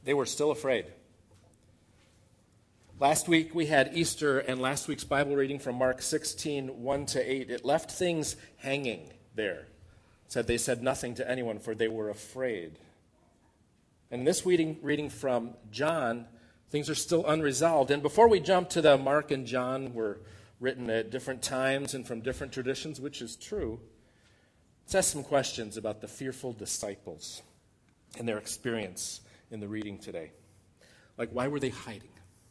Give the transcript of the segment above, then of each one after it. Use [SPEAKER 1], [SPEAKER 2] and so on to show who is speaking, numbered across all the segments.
[SPEAKER 1] They were still afraid. Last week we had Easter, and last week's Bible reading from Mark 16, 1-8, it left things hanging there. It said they said nothing to anyone, for they were afraid. And in this reading from John, things are still unresolved. And before we jump to the Mark and John were written at different times and from different traditions, which is true, let's ask some questions about the fearful disciples and their experience in the reading today. Like, why were they hiding?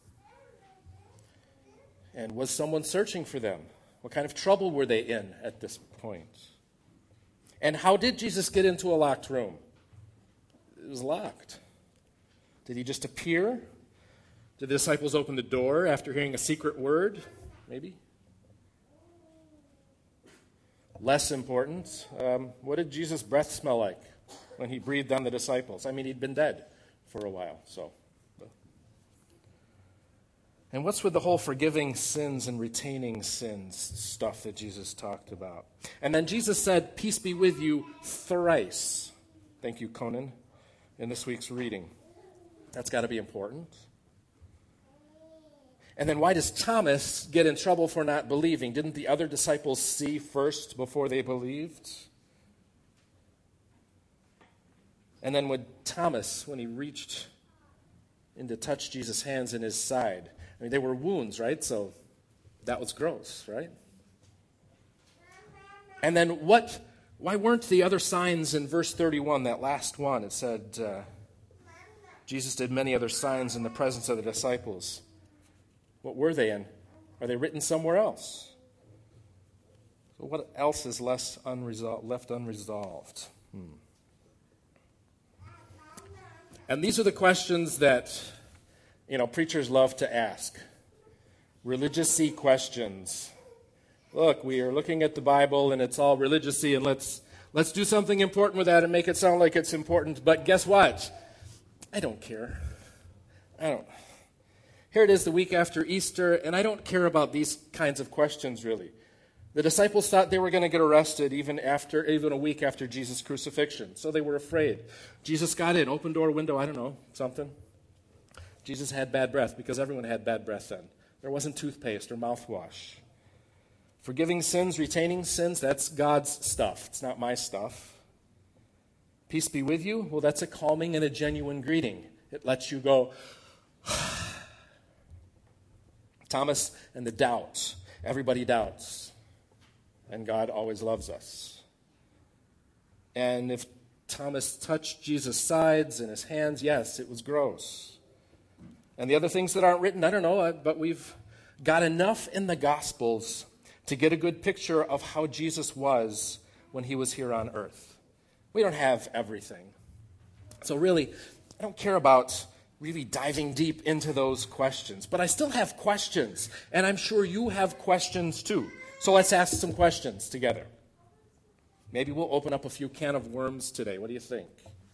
[SPEAKER 1] And was someone searching for them? What kind of trouble were they in at this point? And how did Jesus get into a locked room? It was locked. Did he just appear? Did the disciples open the door after hearing a secret word? Maybe. Less important, what did Jesus' breath smell like when he breathed on the disciples? I mean, he'd been dead for a while, so. And what's with the whole forgiving sins and retaining sins stuff that Jesus talked about? And then Jesus said, "Peace be with you," thrice. Thank you, Conan, in this week's reading. That's got to be important. And then why does Thomas get in trouble for not believing? Didn't the other disciples see first before they believed? And then when Thomas, when he reached in to touch Jesus' hands in his side, I mean, they were wounds, right? So that was gross, right? And then why weren't the other signs in verse 31, that last one? It said, Jesus did many other signs in the presence of the disciples. What were they in? Are they written somewhere else? So what else is left unresolved? And these are the questions that, preachers love to ask. Religious-y questions. Look, we are looking at the Bible and it's all religious-y, and let's do something important with that and make it sound like it's important. But guess what? I don't care. Here it is the week after Easter, and I don't care about these kinds of questions, really. The disciples thought they were going to get arrested even a week after Jesus' crucifixion, so they were afraid. Jesus got in, open door, window, I don't know, something. Jesus had bad breath because everyone had bad breath then. There wasn't toothpaste or mouthwash. Forgiving sins, retaining sins, that's God's stuff. It's not my stuff. Peace be with you. Well, that's a calming and a genuine greeting. It lets you go. Thomas and the doubts. Everybody doubts. And God always loves us. And if Thomas touched Jesus' sides and his hands, yes, it was gross. And the other things that aren't written, I don't know, but we've got enough in the Gospels to get a good picture of how Jesus was when he was here on earth. We don't have everything. So really, I don't care about really diving deep into those questions. But I still have questions, and I'm sure you have questions too. So let's ask some questions together. Maybe we'll open up a few can of worms today. What do you think?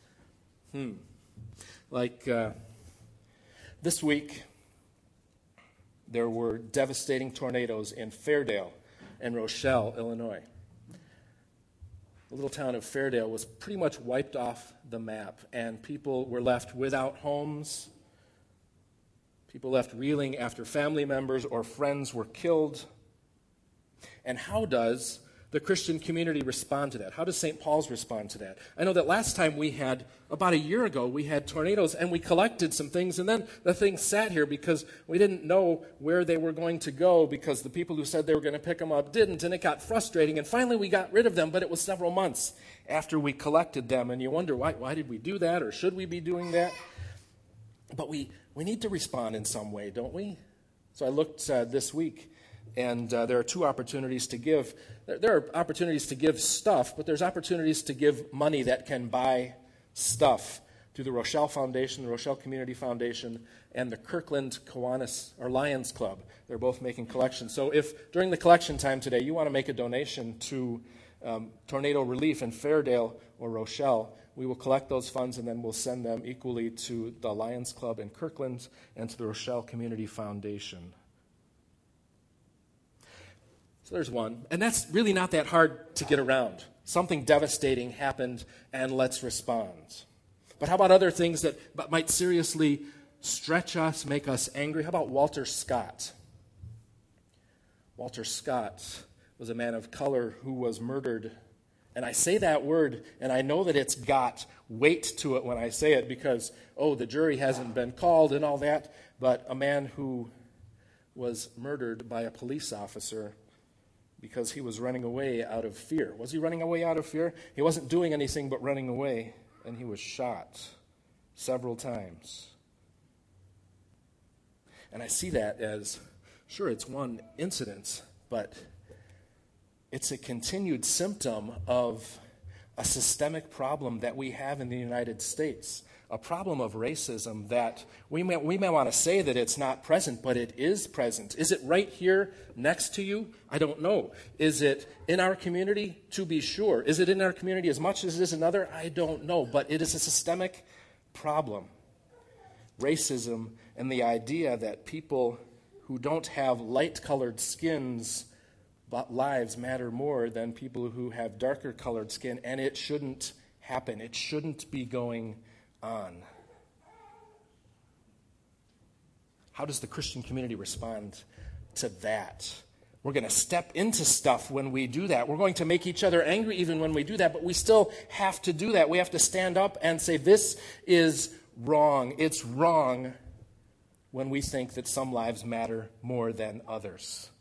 [SPEAKER 1] This week, there were devastating tornadoes in Fairdale and Rochelle, Illinois. The little town of Fairdale was pretty much wiped off the map, and people were left without homes. People left reeling after family members or friends were killed. And how does the Christian community respond to that? How does St. Paul's respond to that? I know that last time about a year ago, we had tornadoes, and we collected some things, and then the things sat here because we didn't know where they were going to go because the people who said they were going to pick them up didn't, and it got frustrating, and finally we got rid of them, but it was several months after we collected them, and you wonder, why did we do that, or should we be doing that? But we need to respond in some way, don't we? So I looked this week, and there are two opportunities to give. There are opportunities to give stuff, but there's opportunities to give money that can buy stuff through the Rochelle Foundation, the Rochelle Community Foundation, and the Kirkland Kiwanis or Lions Club. They're both making collections. So if during the collection time today you want to make a donation to tornado relief in Fairdale or Rochelle, we will collect those funds and then we'll send them equally to the Lions Club in Kirkland and to the Rochelle Community Foundation. So there's one. And that's really not that hard to get around. Something devastating happened, and let's respond. But how about other things that might seriously stretch us, make us angry? How about Walter Scott? Walter Scott was a man of color who was murdered. And I say that word, and I know that it's got weight to it when I say it because, the jury hasn't been called and all that, but a man who was murdered by a police officer because he was running away out of fear. Was he running away out of fear? He wasn't doing anything but running away, and he was shot several times. And I see that as, sure, it's one incident, but it's a continued symptom of a systemic problem that we have in the United States, a problem of racism that we may want to say that it's not present, but it is present. Is it right here next to you? I don't know. Is it in our community? To be sure. Is it in our community as much as it is another? I don't know, but it is a systemic problem. Racism and the idea that people who don't have light-colored skins but lives matter more than people who have darker colored skin, and it shouldn't happen. It shouldn't be going on. How does the Christian community respond to that? We're going to step into stuff when we do that. We're going to make each other angry even when we do that, but we still have to do that. We have to stand up and say, this is wrong. It's wrong when we think that some lives matter more than others.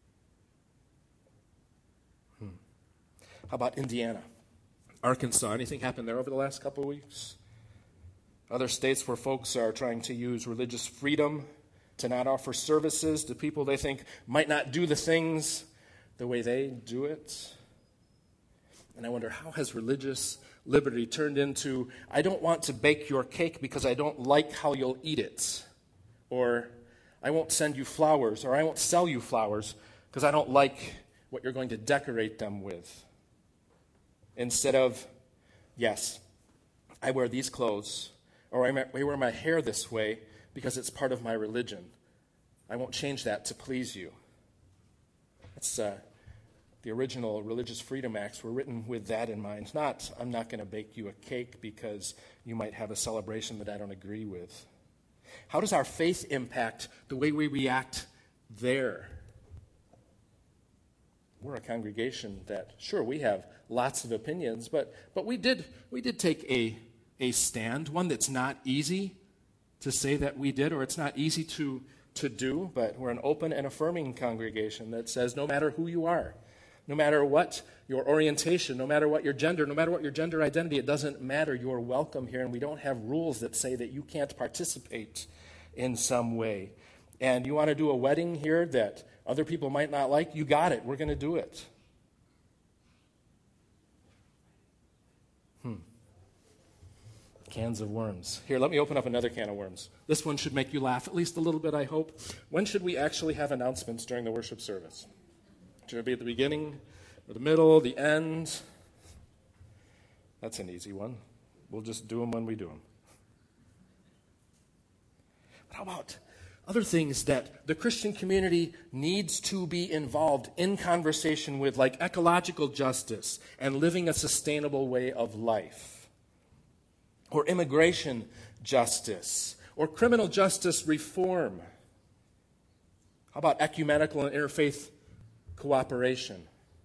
[SPEAKER 1] How about Indiana? Arkansas, anything happened there over the last couple of weeks? Other states where folks are trying to use religious freedom to not offer services to people they think might not do the things the way they do it. And I wonder, how has religious liberty turned into, I don't want to bake your cake because I don't like how you'll eat it. Or, I won't send you flowers, or I won't sell you flowers because I don't like what you're going to decorate them with. Instead of, yes, I wear these clothes, or I wear my hair this way because it's part of my religion. I won't change that to please you. That's the original Religious Freedom Acts were written with that in mind. Not, I'm not going to bake you a cake because you might have a celebration that I don't agree with. How does our faith impact the way we react there? We're a congregation that, sure, we have lots of opinions, but we did take a stand, one that's not easy to say that we did, or it's not easy to do, but we're an open and affirming congregation that says no matter who you are, no matter what your orientation, no matter what your gender, no matter what your gender identity, it doesn't matter. You're welcome here, and we don't have rules that say that you can't participate in some way. And you want to do a wedding here that other people might not like? You got it. We're going to do it. Cans of worms. Here, let me open up another can of worms. This one should make you laugh at least a little bit, I hope. When should we actually have announcements during the worship service? Should it be at the beginning, or the middle, the end? That's an easy one. We'll just do them when we do them. But how about other things that the Christian community needs to be involved in conversation with, like ecological justice and living a sustainable way of life? Or immigration justice, or criminal justice reform. How about ecumenical and interfaith cooperation?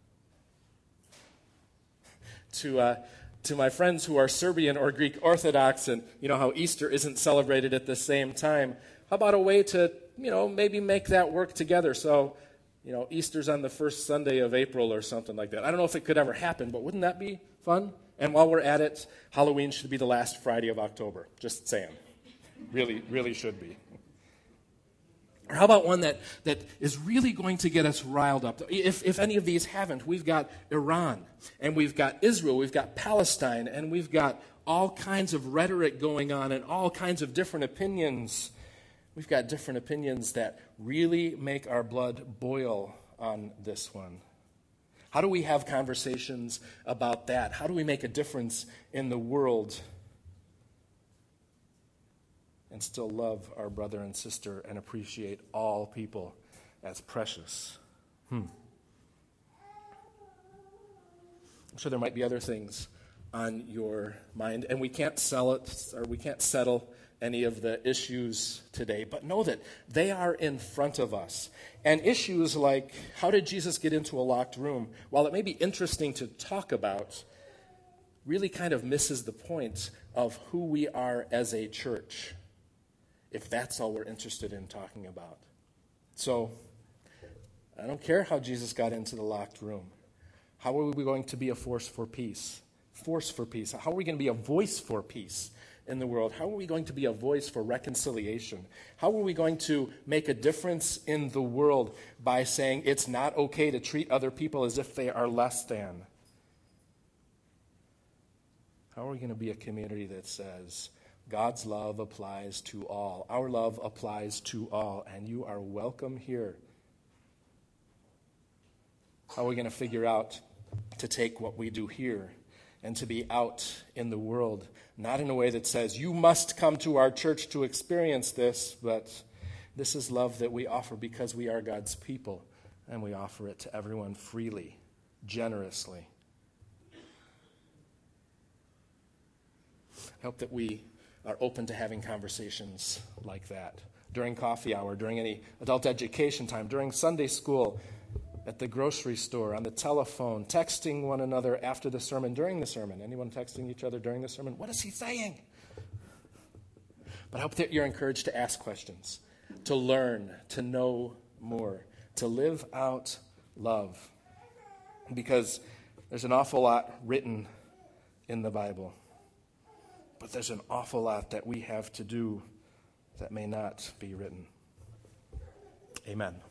[SPEAKER 1] To my friends who are Serbian or Greek Orthodox, and you know how Easter isn't celebrated at the same time, how about a way to, maybe make that work together? So, Easter's on the first Sunday of April or something like that. I don't know if it could ever happen, but wouldn't that be fun? And while we're at it, Halloween should be the last Friday of October. Just saying. Really, really should be. Or how about one that is really going to get us riled up? If any of these haven't, we've got Iran, and we've got Israel, we've got Palestine, and we've got all kinds of rhetoric going on and all kinds of different opinions. We've got different opinions that really make our blood boil on this one. How do we have conversations about that? How do we make a difference in the world and still love our brother and sister and appreciate all people as precious? I'm sure there might be other things on your mind, and we can't settle any of the issues today, but know that they are in front of us. And issues like, how did Jesus get into a locked room, while it may be interesting to talk about, really kind of misses the point of who we are as a church, if that's all we're interested in talking about. So, I don't care how Jesus got into the locked room. How are we going to be a force for peace? Force for peace. How are we going to be a voice for peace in the world? How are we going to be a voice for reconciliation? How are we going to make a difference in the world by saying it's not okay to treat other people as if they are less than? How are we going to be a community that says God's love applies to all? Our love applies to all, and you are welcome here. How are we going to figure out to take what we do here and to be out in the world, not in a way that says, you must come to our church to experience this, but this is love that we offer because we are God's people, and we offer it to everyone freely, generously. I hope that we are open to having conversations like that during coffee hour, during any adult education time, during Sunday school, at the grocery store, on the telephone, texting one another after the sermon, during the sermon. Anyone texting each other during the sermon? What is he saying? But I hope that you're encouraged to ask questions, to learn, to know more, to live out love. Because there's an awful lot written in the Bible. But there's an awful lot that we have to do that may not be written. Amen.